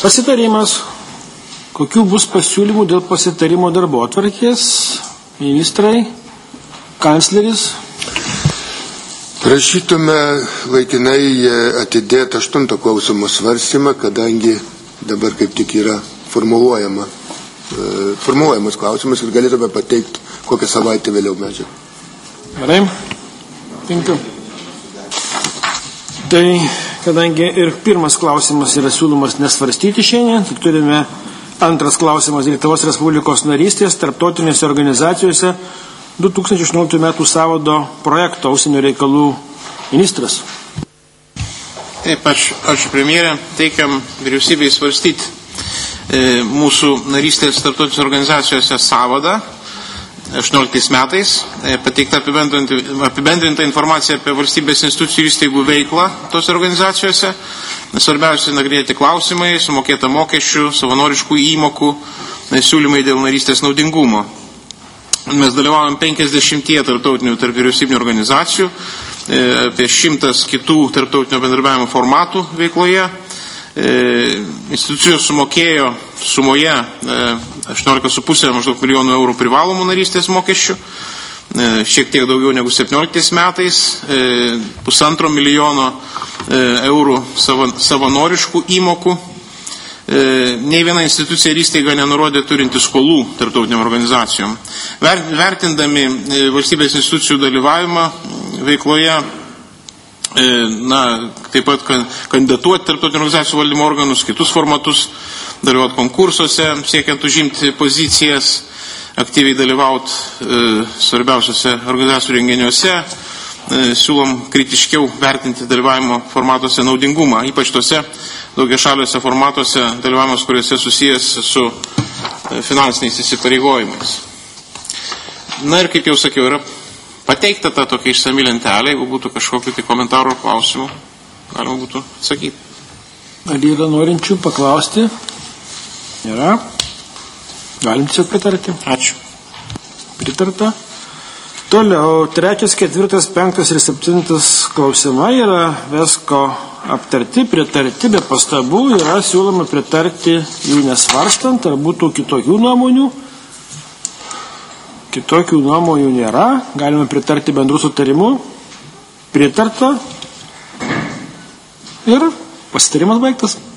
Pasitarimas. Kokių bus pasiūlymų dėl pasitarimo darbotvarkės? Ministrai, kancleris. Prašytume laikinai atidėti 8 klausimo svarstymą, kadangi dabar kaip tik yra formuluojamas klausimas ir galėtume pateikti kokią savaitę vėliau medžiagą. Gerai, tinka. Tai, kadangi ir pirmas klausimas yra siūlomas nesvarstyti šiandien, tik turime antras klausimas Lietuvos Respublikos narystės tarptautinėse organizacijose 2018 metų sąvado projekto užsienio reikalų ministras. Taip, ačiū premjerė, teikiam vyriausybei svarstyti mūsų narystės tarptautinėse organizacijose sąvadą 18 metais, pateikta apibendrinta informacija apie valstybės institucijų įstaigų veiklą tos organizacijose, svarbiausia nagrinėti klausimai, sumokėta mokesčių, savanoriškų įmokų, siūlymai dėl narystės naudingumo. Mes dalyvaujam 50 tarptautinių tarpvyriausybinių organizacijų, apie 100 kitų tarptautinio bendradarbiavimo formatų veikloje. Institucijos sumokėjo sumoje 18,5 maždaug milijonų eurų privalomų narystės mokesčių, šiek tiek daugiau negu 17 metais, 1,5 milijono eurų savanoriškų įmokų. Nei viena institucija ir įstaiga nenurodė turinti skolų tarptautiniam organizacijom. Vertindami valstybės institucijų dalyvavimą veikloje, taip pat kandidatuoti tarptautinių organizacijų valdymo organus, kitus formatus, dalyvauti konkursuose, siekiant užimti pozicijas, aktyviai dalyvauti svarbiausiose organizacijų renginiuose, siūlom kritiškiau vertinti dalyvavimo formatuose naudingumą, ypač tose daugiašaliuose formatuose dalyvavimas, kuriuose susijęs su finansiniais įsipareigojimais. Na ir kaip jau sakiau, yra pateikta ta tokia išsami lentelė, jeigu būtų kažkokių tai komentarų ar klausimų, galima būtų atsakyti. Ar yra norinčių paklausti? Nėra. Galim tiesiog pritarti. Ačiū. Pritarta. Toliau, 3, 4, 5 ir 7 klausimai yra visko aptarti, pritarti, be pastabų yra siūloma pritarti jų nesvarstant, ar būtų kitokių nuomonių. Kitokių nuomonių nėra, galime pritarti bendrų sutarimų. Pritarta ir pasitarimas baigtas.